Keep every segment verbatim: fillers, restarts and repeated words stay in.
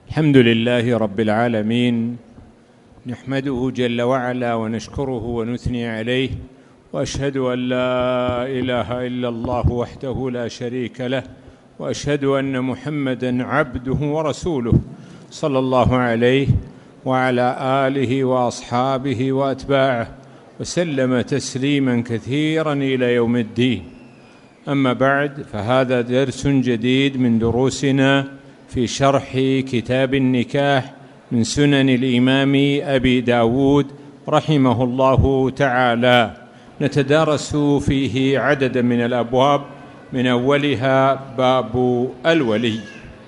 الحمد لله رب العالمين، نحمده جل وعلا ونشكره ونثني عليه، وأشهد أن لا إله إلا الله وحده لا شريك له، وأشهد أن محمدًا عبده ورسوله صلى الله عليه وعلى آله وأصحابه وأتباعه وسلم تسليمًا كثيرًا إلى يوم الدين. أما بعد، فهذا درس جديد من دروسنا في شرح كتاب النكاح من سنن الإمام أبي داود رحمه الله تعالى. نتدارس فيه عددا من الأبواب، من أولها باب الولي.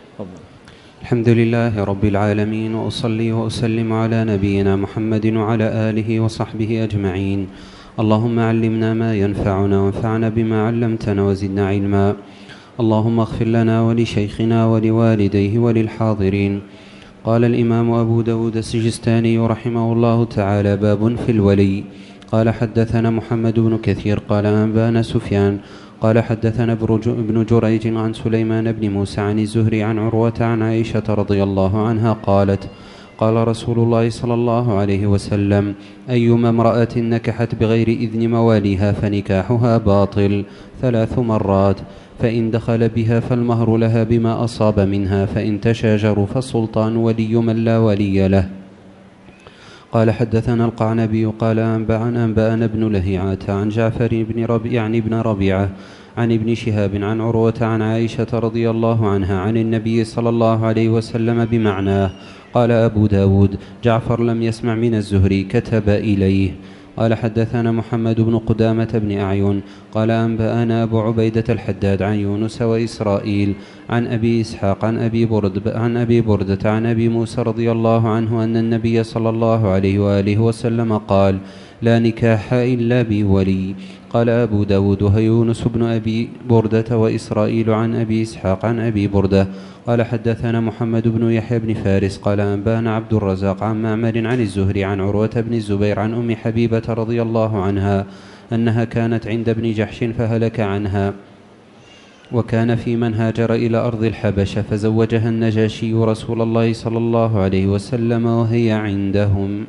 الحمد لله رب العالمين، وأصلي وأسلم على نبينا محمد وعلى آله وصحبه أجمعين. اللهم علمنا ما ينفعنا وانفعنا بما علمتنا وزدنا علما. اللهم اغفر لنا ولشيخنا ولوالديه وللحاضرين. قال الإمام أبو داود السجستاني رحمه الله تعالى: باب في الولي. قال: حدثنا محمد بن كثير قال: أنبانا سفيان قال: حدثنا ابن جريج عن سليمان بن موسى عن الزهري عن عروة عن عائشة رضي الله عنها قالت: قال رسول الله صلى الله عليه وسلم: أيما امرأة نكحت بغير إذن مواليها فنكاحها باطل ثلاث مرات، فإن دخل بها فالمهر لها بما أصاب منها، فإن تشاجروا فالسلطان ولي من لا ولي له. قال: حدثنا القعنبي قال: أنبأنا أنبأنا ابن لهيعة عن جعفر بن ربيعة يعني ابن ربيعة عن ابن شهاب عن عروة عن عائشة رضي الله عنها عن النبي صلى الله عليه وسلم بمعناه. قال أبو داود: جعفر لم يسمع من الزهري، كتب إليه. قال: حدثنا محمد بن قدامة بن أعين قال: أنبأنا أبو عبيدة الحداد عن يونس وإسرائيل عن أبي إسحاق عن أبي برد عن أبي بردة عن أبي موسى رضي الله عنه أن النبي صلى الله عليه وآله وسلم قال: لا نكاح إلا بولي. قال أبو داود: وهو يونس بن أبي بردة وإسرائيل عن أبي إسحاق عن أبي بردة. قال: حدثنا محمد بن يحيى بن فارس قال: أنبانا عبد الرزاق عن معمر عن الزهري عن عروة بن الزبير عن أم حبيبة رضي الله عنها أنها كانت عند ابن جحش فهلك عنها، وكان في من هاجر إلى أرض الحبشة، فزوجها النجاشي رسول الله صلى الله عليه وسلم وهي عندهم.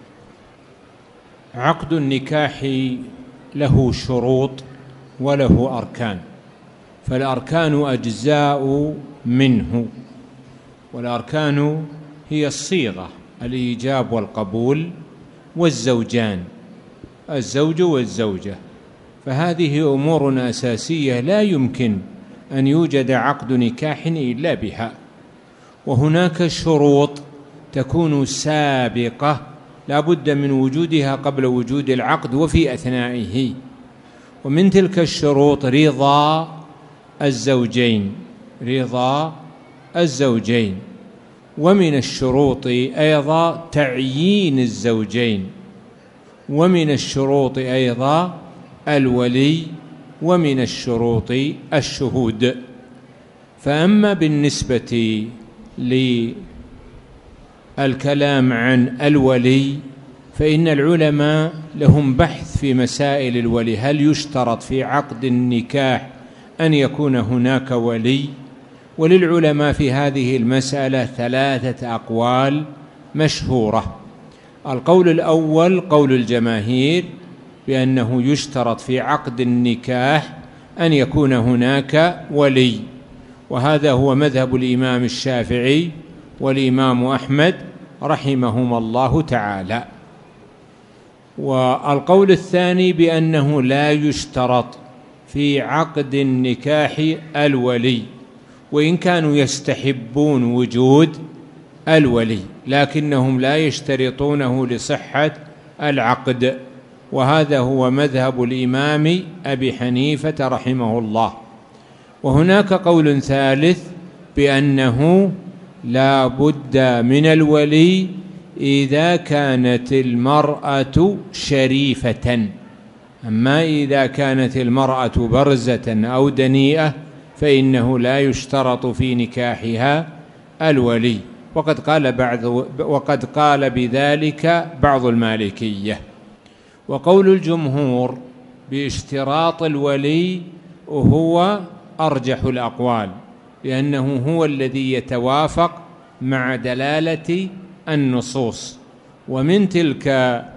عقد النكاح له شروط وله أركان، فالأركان أجزاء منه، والأركان هي الصيغة: الإيجاب والقبول والزوجان، الزوج والزوجة. فهذه أمور أساسية لا يمكن أن يوجد عقد نكاح إلا بها. وهناك شروط تكون سابقة لا بد من وجودها قبل وجود العقد وفي أثنائه، ومن تلك الشروط رضا الزوجين رضا الزوجين ومن الشروط أيضا تعيين الزوجين، ومن الشروط أيضا الولي، ومن الشروط الشهود. فأما بالنسبة للكلام عن الولي، فإن العلماء لهم بحث في مسائل الولي: هل يشترط في عقد النكاح أن يكون هناك ولي؟ وللعلماء في هذه المسألة ثلاثة أقوال مشهورة. القول الأول قول الجماهير بأنه يشترط في عقد النكاح أن يكون هناك ولي، وهذا هو مذهب الإمام الشافعي والإمام أحمد رحمهما الله تعالى. والقول الثاني بأنه لا يشترط في عقد النكاح الولي، وإن كانوا يستحبون وجود الولي لكنهم لا يشترطونه لصحة العقد، وهذا هو مذهب الإمام أبي حنيفة رحمه الله. وهناك قول ثالث بأنه لا بد من الولي إذا كانت المرأة شريفة، أما إذا كانت المرأة برزة أو دنيئة فإنه لا يشترط في نكاحها الولي. وقد قال بعض وقد قال بذلك بعض المالكية. وقول الجمهور باشتراط الولي هو أرجح الأقوال، لأنه هو الذي يتوافق مع دلالة النصوص. ومن تلك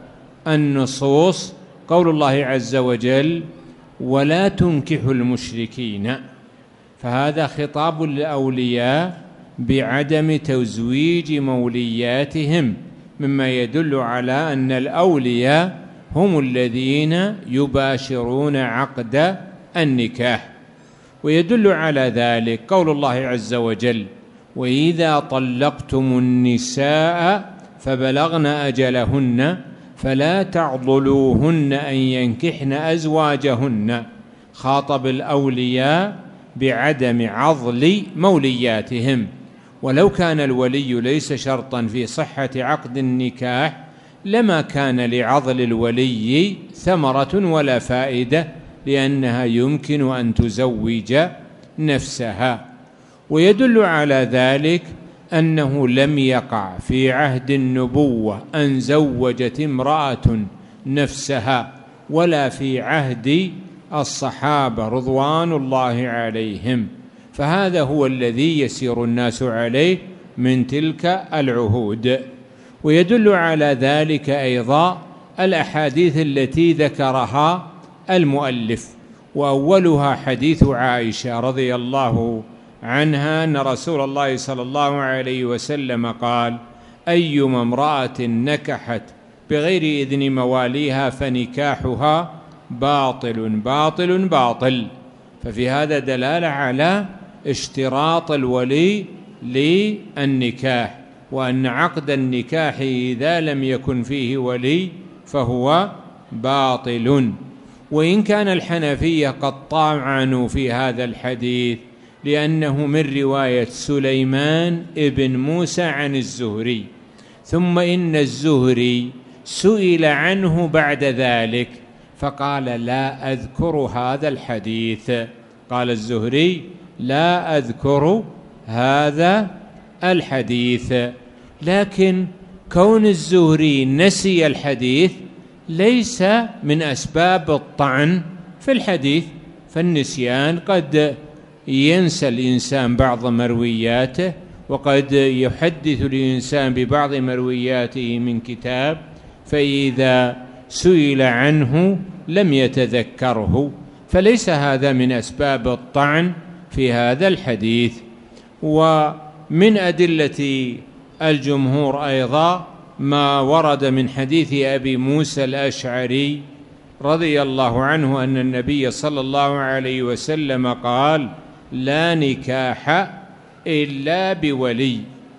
النصوص قول الله عز وجل: ولا تنكحوا المشركين، فهذا خطاب للأولياء بعدم تزويج مولياتهم، مما يدل على أن الأولياء هم الذين يباشرون عقد النكاح. ويدل على ذلك قول الله عز وجل: وإذا طلقتم النساء فبلغن أجلهن فلا تعضلوهن أن ينكحن أزواجهن، خاطب الأولياء بعدم عضل مولياتهم. ولو كان الولي ليس شرطا في صحة عقد النكاح لما كان لعضل الولي ثمرة ولا فائدة، لأنها يمكن أن تزوج نفسها. ويدل على ذلك أنه لم يقع في عهد النبوة أن زوجت امرأة نفسها، ولا في عهد الصحابة رضوان الله عليهم، فهذا هو الذي يسير الناس عليه من تلك العهود. ويدل على ذلك أيضا الأحاديث التي ذكرها المؤلف، وأولها حديث عائشة رضي الله عنها أن رسول الله صلى الله عليه وسلم قال: أيما امرأة نكحت بغير إذن مواليها فنكاحها باطل باطل باطل. ففي هذا دلالة على اشتراط الولي للنكاح، وأن عقد النكاح إذا لم يكن فيه ولي فهو باطل. وإن كان الحنفية قد طعنوا في هذا الحديث لأنه من رواية سليمان ابن موسى عن الزهري، ثم إن الزهري سئل عنه بعد ذلك فقال: لا أذكر هذا الحديث. قال الزهري: لا أذكر هذا الحديث. لكن كون الزهري نسي الحديث ليس من أسباب الطعن في الحديث، فالنسيان قد ينسى الإنسان بعض مروياته، وقد يحدث الإنسان ببعض مروياته من كتاب، فإذا سئل عنه لم يتذكره، فليس هذا من أسباب الطعن في هذا الحديث. ومن أدلة الجمهور أيضا ما ورد من حديث أبي موسى الأشعري رضي الله عنه أن النبي صلى الله عليه وسلم قال: لا نكاح إلا بولي.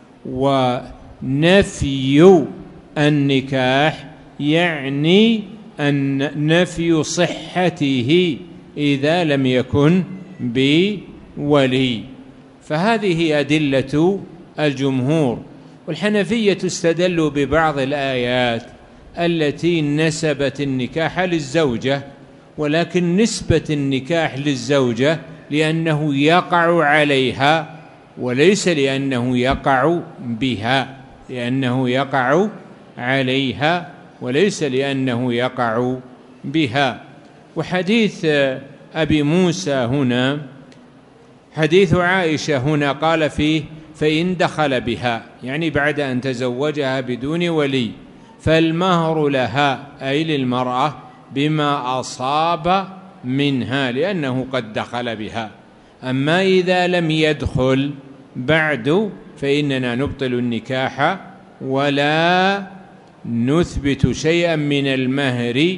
ونفي النكاح يعني أن نفي صحته إذا لم يكن بولي. فهذه أدلة الجمهور. والحنفية استدلوا ببعض الآيات التي نسبت النكاح للزوجة، ولكن نسبة النكاح للزوجة لأنه يقع عليها وليس لأنه يقع بها، لأنه يقع عليها وليس لأنه يقع بها. وحديث أبي موسى هنا حديث عائشة هنا قال فيه: فإن دخل بها، يعني بعد أن تزوجها بدون ولي، فالمهر لها أي للمرأة بما أصاب منها، لأنه قد دخل بها. أما إذا لم يدخل بعد فإننا نبطل النكاح ولا نثبت شيئا من المهر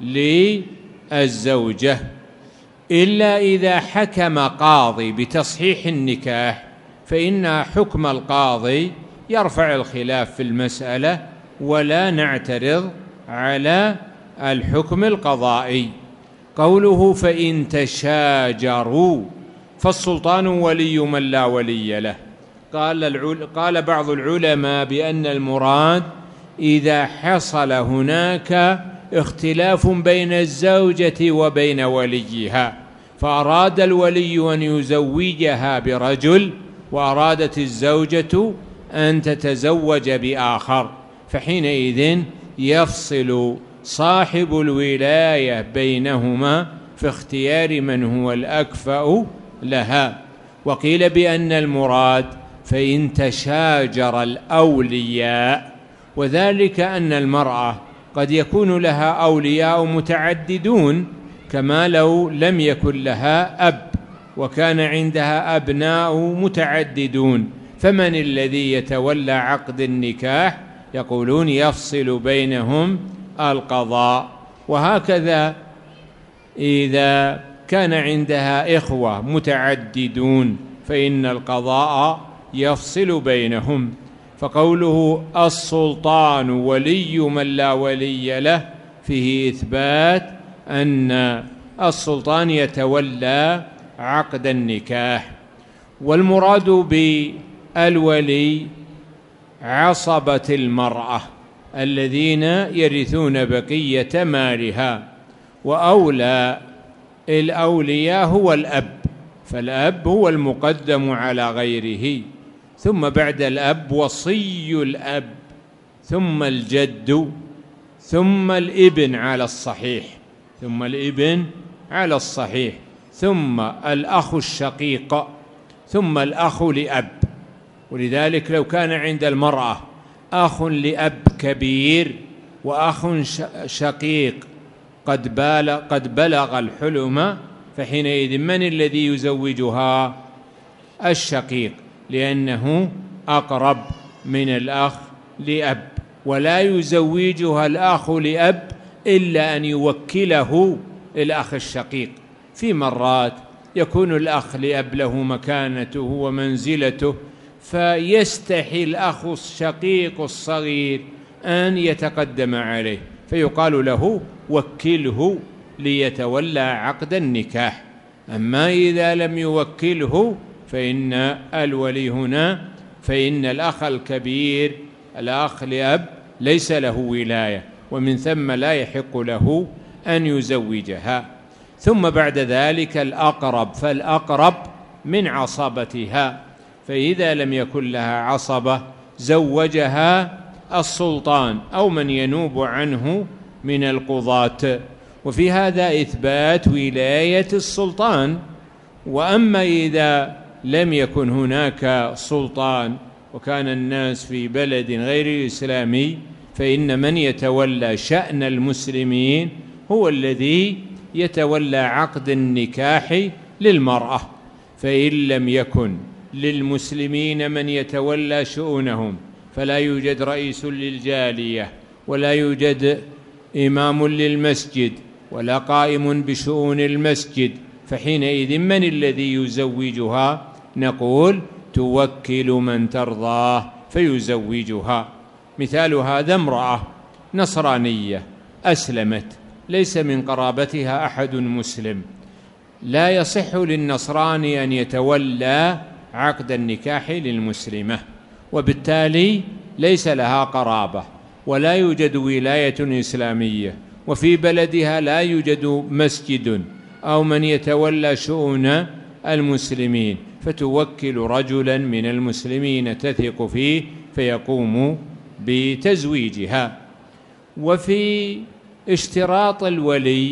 للزوجة، إلا إذا حكم قاضي بتصحيح النكاح، فإن حكم القاضي يرفع الخلاف في المسألة ولا نعترض على الحكم القضائي. قوله: فإن تشاجروا، فالسلطان ولي من لا ولي له. قال, قال بعض العلماء بأن المراد إذا حصل هناك اختلاف بين الزوجة وبين وليها، فأراد الولي أن يزوجها برجل وأرادت الزوجة أن تتزوج بآخر، فحينئذ يفصل صاحب الولاية بينهما في اختيار من هو الأكفأ لها. وقيل بأن المراد فإن تشاجر الأولياء، وذلك أن المرأة قد يكون لها أولياء متعددون، كما لو لم يكن لها أب وكان عندها أبناء متعددون، فمن الذي يتولى عقد النكاح؟ يقولون يفصل بينهم القضاء. وهكذا إذا كان عندها إخوة متعددون فإن القضاء يفصل بينهم. فقوله السلطان ولي من لا ولي له فيه إثبات أن السلطان يتولى عقد النكاح. والمراد بالولي عصبة المرأة الذين يرثون بقية مالها، وأولى الأولياء هو الأب، فالأب هو المقدم على غيره، ثم بعد الأب وصي الأب، ثم الجد، ثم الابن على الصحيح، ثم الابن على الصحيح، ثم الأخ الشقيق، ثم الأخ لأب. ولذلك لو كان عند المرأة أخ لأب كبير وأخ شقيق قد بالغ, قد بلغ الحلم، فحينئذ من الذي يزوجها؟ الشقيق، لأنه أقرب من الأخ لأب، ولا يزوجها الأخ لأب إلا أن يوكله الأخ الشقيق. في مرات يكون الأخ لأب له مكانته ومنزلته، فيستحي الأخ الشقيق الصغير أن يتقدم عليه، فيقال له وكله ليتولى عقد النكاح. أما إذا لم يوكله فإن الولي هنا فإن الأخ الكبير الأخ لأب ليس له ولاية، ومن ثم لا يحق له أن يزوجها. ثم بعد ذلك الأقرب، فالأقرب من عصبتها، فإذا لم يكن لها عصبة زوجها السلطان أو من ينوب عنه من القضاة. وفي هذا إثبات ولاية السلطان. وأما إذا لم يكن هناك سلطان وكان الناس في بلد غير إسلامي، فإن من يتولى شأن المسلمين هو الذي يتولى عقد النكاح للمرأة. فإن لم يكن للمسلمين من يتولى شؤونهم، فلا يوجد رئيس للجالية، ولا يوجد إمام للمسجد، ولا قائم بشؤون المسجد، فحينئذ من الذي يزوجها؟ نقول توكل من ترضاه فيزوجها. مثال هذا امرأة نصرانية أسلمت، ليس من قرابتها أحد مسلم، لا يصح للنصراني أن يتولى عقد النكاح للمسلمة، وبالتالي ليس لها قرابة، ولا يوجد ولاية إسلامية، وفي بلدها لا يوجد مسجد أو من يتولى شؤون المسلمين، فتوكل رجلا من المسلمين تثق فيه فيقوم بتزويجها. وفي اشتراط الولي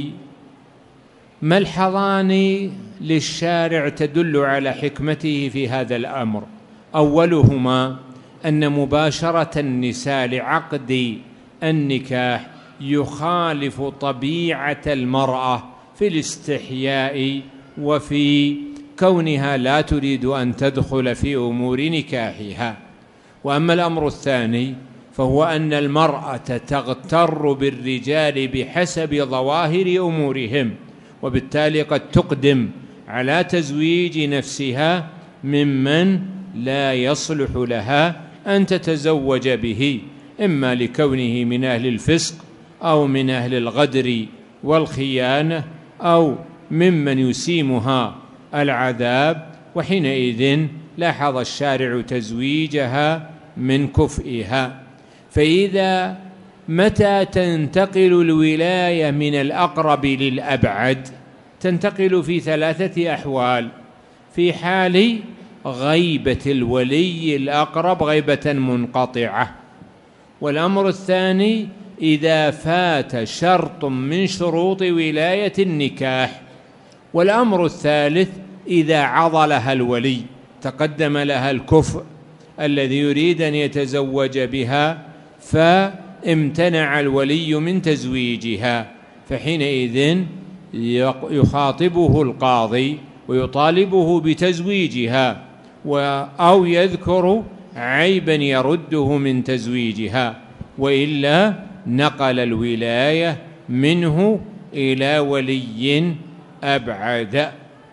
ملحظان للشارع تدل على حكمته في هذا الأمر. أولهما أن مباشرة النساء لعقد النكاح يخالف طبيعة المرأة في الاستحياء وفي كونها لا تريد أن تدخل في أمور نكاحها. وأما الأمر الثاني فهو أن المرأة تغتر بالرجال بحسب ظواهر أمورهم، وبالتالي قد تقدم على تزويج نفسها ممن لا يصلح لها أن تتزوج به، إما لكونه من أهل الفسق أو من أهل الغدر والخيانة أو ممن يسيمها العذاب، وحينئذ لاحظ الشارع تزويجها من كفئها. فإذا متى تنتقل الولاية من الأقرب للأبعد؟ تنتقل في ثلاثة أحوال: في حال غيبة الولي الأقرب غيبة منقطعة، والأمر الثاني إذا فات شرط من شروط ولاية النكاح، والأمر الثالث إذا عضلها الولي، تقدم لها الكفء الذي يريد أن يتزوج بها، فامتنع الولي من تزويجها، فحينئذ يخاطبه القاضي ويطالبه بتزويجها، أو يذكر عيبا يرده من تزويجها، وإلا نقل الولاية منه إلى ولي أبعد.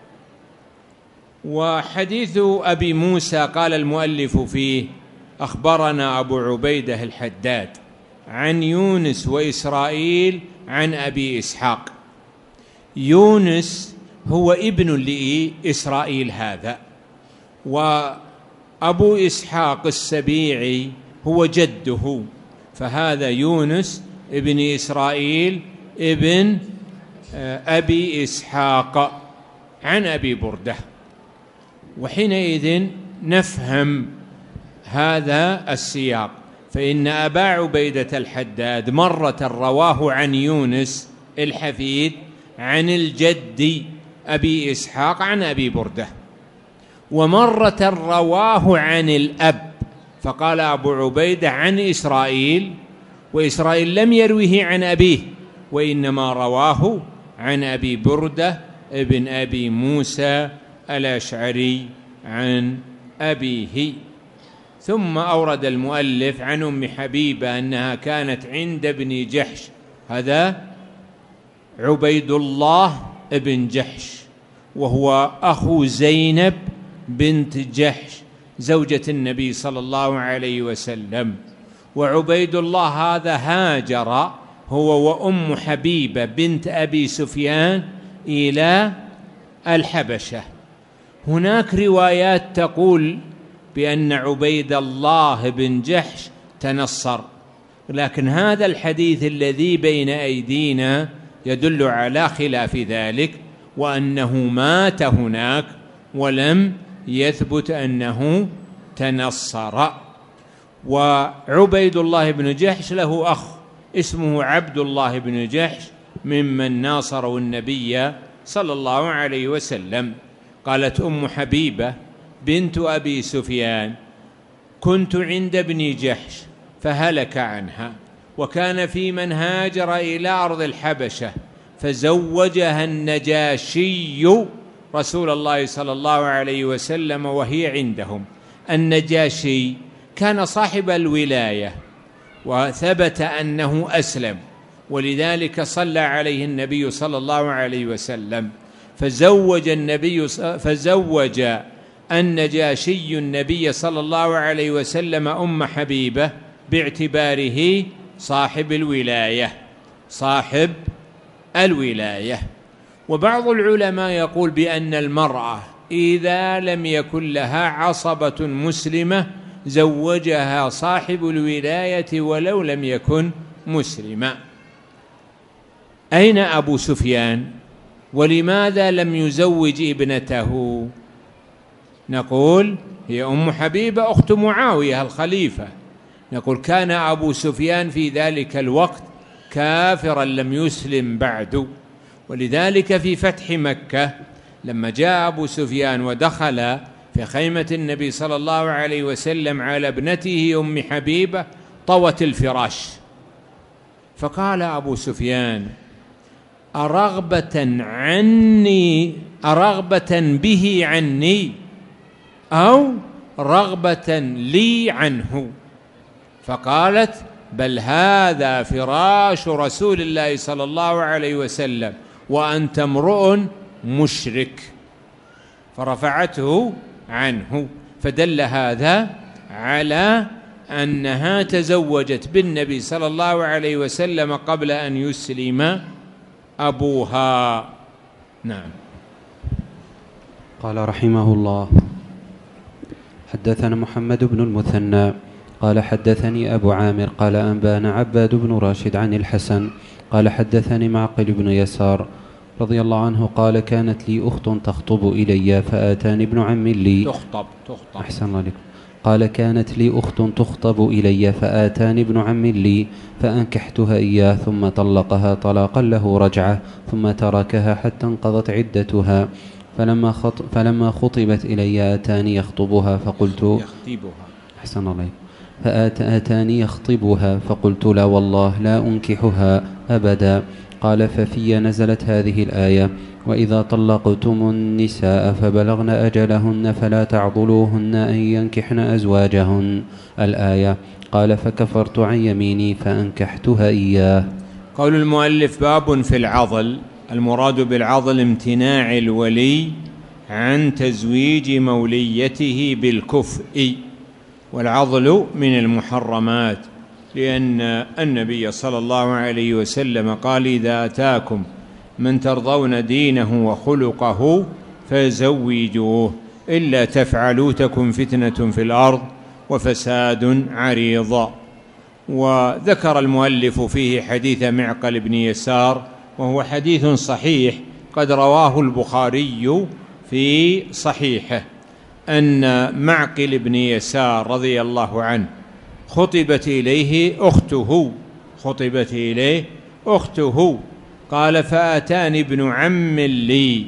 وحديث أبي موسى قال المؤلف فيه: أخبرنا أبو عبيدة الحداد عن يونس وإسرائيل عن أبي إسحاق. يونس هو ابن لإسرائيل هذا، وأبو إسحاق السبيعي هو جده، فهذا يونس ابن إسرائيل ابن أبي إسحاق عن أبي بردة. وحينئذ نفهم هذا السياق، فإن أبا عبيدة الحداد مرة رواه عن يونس الحفيد عن الجد أبي إسحاق عن أبي بردة، ومرة رواه عن الأب، فقال أبو عبيدة عن إسرائيل، وإسرائيل لم يروه عن أبيه، وإنما رواه عن أبي بردة ابن أبي موسى الأشعري عن أبيه. ثم أورد المؤلف عن أم حبيبة أنها كانت عند ابن جحش، هذا عبيد الله ابن جحش، وهو أخو زينب بنت جحش زوجة النبي صلى الله عليه وسلم. وعبيد الله هذا هاجر هو وأم حبيبة بنت أبي سفيان إلى الحبشة. هناك روايات تقول بأن عبيد الله بن جحش تنصر، لكن هذا الحديث الذي بين أيدينا يدل على خلاف ذلك، وأنه مات هناك ولم يثبت أنه تنصر. وعبيد الله بن جحش له أخ اسمه عبد الله بن جحش ممن ناصروا النبي صلى الله عليه وسلم. قالت أم حبيبة بنت أبي سفيان: كنت عند ابن جحش فهلك عنها، وكان في من هاجر إلى أرض الحبشة، فزوجها النجاشي رسول الله صلى الله عليه وسلم وهي عندهم. النجاشي كان صاحب الولاية، وثبت أنه أسلم، ولذلك صلى عليه النبي صلى الله عليه وسلم، فزوج النبي فزوج النجاشي النبي صلى الله عليه وسلم أم حبيبة باعتباره صاحب الولاية صاحب الولاية. وبعض العلماء يقول بأن المرأة إذا لم يكن لها عصبة مسلمة زوجها صاحب الولاية ولو لم يكن مسلما. أين أبو سفيان؟ ولماذا لم يزوج ابنته؟ نقول هي أم حبيبة أخت معاوية الخليفة. نقول كان أبو سفيان في ذلك الوقت كافرا لم يسلم بعد، ولذلك في فتح مكة لما جاء أبو سفيان ودخل في خيمة النبي صلى الله عليه وسلم على ابنته أم حبيبة طوت الفراش، فقال أبو سفيان: أرغبة عني أرغبة به عني أو رغبة لي عنه؟ فقالت: بل هذا فراش رسول الله صلى الله عليه وسلم وأنت امرؤ مشرك، فرفعته عنه. فدل هذا على أنها تزوجت بالنبي صلى الله عليه وسلم قبل أن يسلم أبوها. نعم. قال رحمه الله: حدثنا محمد بن المثنى قال حدثني أبو عامر قال أنبانا عباد بن راشد عن الحسن قال حدثني معقل بن يسار رضي الله عنه قال: كانت لي أخت تخطب إلي فآتاني ابن عم لي تخطب تخطب أحسن الله عليكم. قال: كانت لي أخت تخطب إلي فآتاني ابن عم لي فأنكحتها إياه، ثم طلقها طلاقا له رجعة، ثم تركها حتى انقضت عدتها، فلما, خط فلما خطبت إلي أتاني يخطبها، فقلت يخطبها أحسن الله. فآتاني يخطبها فقلت لا والله لا أنكحها أبدا. قال ففي نزلت هذه الآية: وإذا طلقتم النساء فبلغن أجلهن فلا تعضلوهن أن ينكحن أزواجهن الآية. قال فكفرت عن يميني فأنكحتها إياه. قول المؤلف: باب في العضل. المراد بالعضل امتناع الولي عن تزويج موليته بالكفء، والعضل من المحرمات، لأن النبي صلى الله عليه وسلم قال: إذا أتاكم من ترضون دينه وخلقه فزوجوه، إلا تفعلوا تكن فتنة في الأرض وفساد عريض. وذكر المؤلف فيه حديث معقل بن يسار، وهو حديث صحيح قد رواه البخاري في صحيحه، أن معقل بن يسار رضي الله عنه خطبت إليه أخته خطبت إليه أخته قال: فأتاني ابن عم لي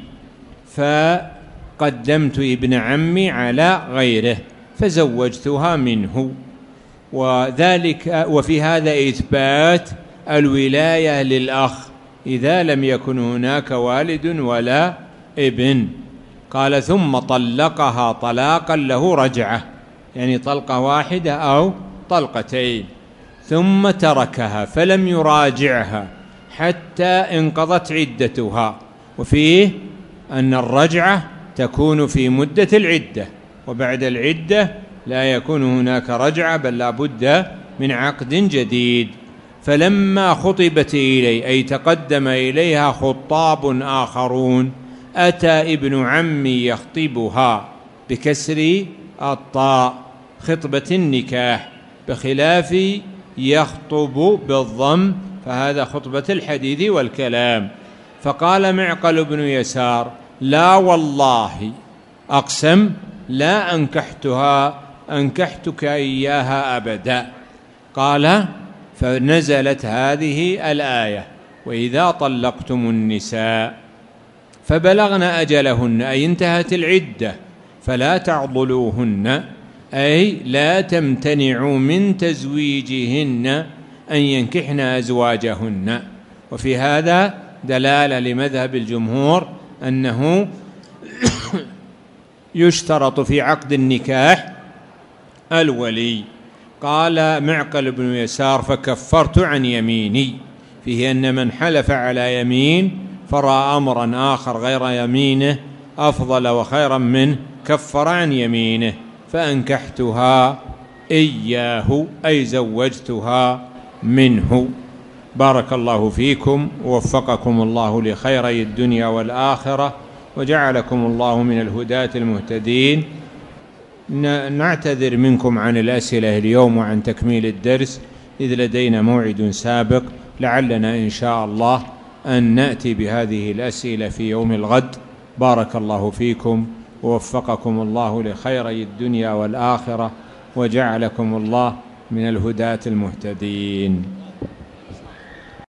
فقدمت ابن عمي على غيره فزوجتها منه. وذلك وفي هذا إثبات الولاية للأخ إذا لم يكن هناك والد ولا ابن. قال: ثم طلقها طلاقا له رجعة، يعني طلقة واحدة أو طلقتين، ثم تركها فلم يراجعها حتى انقضت عدتها. وفيه أن الرجعة تكون في مدة العدة، وبعد العدة لا يكون هناك رجعة، بل لا بد من عقد جديد. فلما خطبت إلي، أي تقدم إليها خطاب آخرون، أتى ابن عمي يخطبها بكسر الطاء خطبة النكاح، بخلاف يخطب بالضم، فهذا خطبة الحديث والكلام. فقال معقل بن يسار: لا والله، أقسم، لا أنكحتها أنكحتك إياها أبدا. قال: فنزلت هذه الآية: وإذا طلقتم النساء فبلغن أجلهن، أي انتهت العدة، فلا تعضلوهن، أي لا تمتنعوا من تزويجهن أن ينكحن أزواجهن. وفي هذا دلالة لمذهب الجمهور أنه يشترط في عقد النكاح الولي. قال معقل بن يسار: فكفرت عن يميني، فيه أن من حلف على يمين فرأى أمرا آخر غير يمينه أفضل وخيرا منه كفر عن يمينه، فأنكحتها إياه، أي زوجتها منه. بارك الله فيكم، ووفقكم الله لخيري الدنيا والآخرة، وجعلكم الله من الهداة المهتدين. نعتذر منكم عن الأسئلة اليوم وعن تكميل الدرس، إذ لدينا موعد سابق، لعلنا إن شاء الله أن نأتي بهذه الأسئلة في يوم الغد. بارك الله فيكم، ووفقكم الله لخيري الدنيا والآخرة، وجعلكم الله من الهداة المهتدين.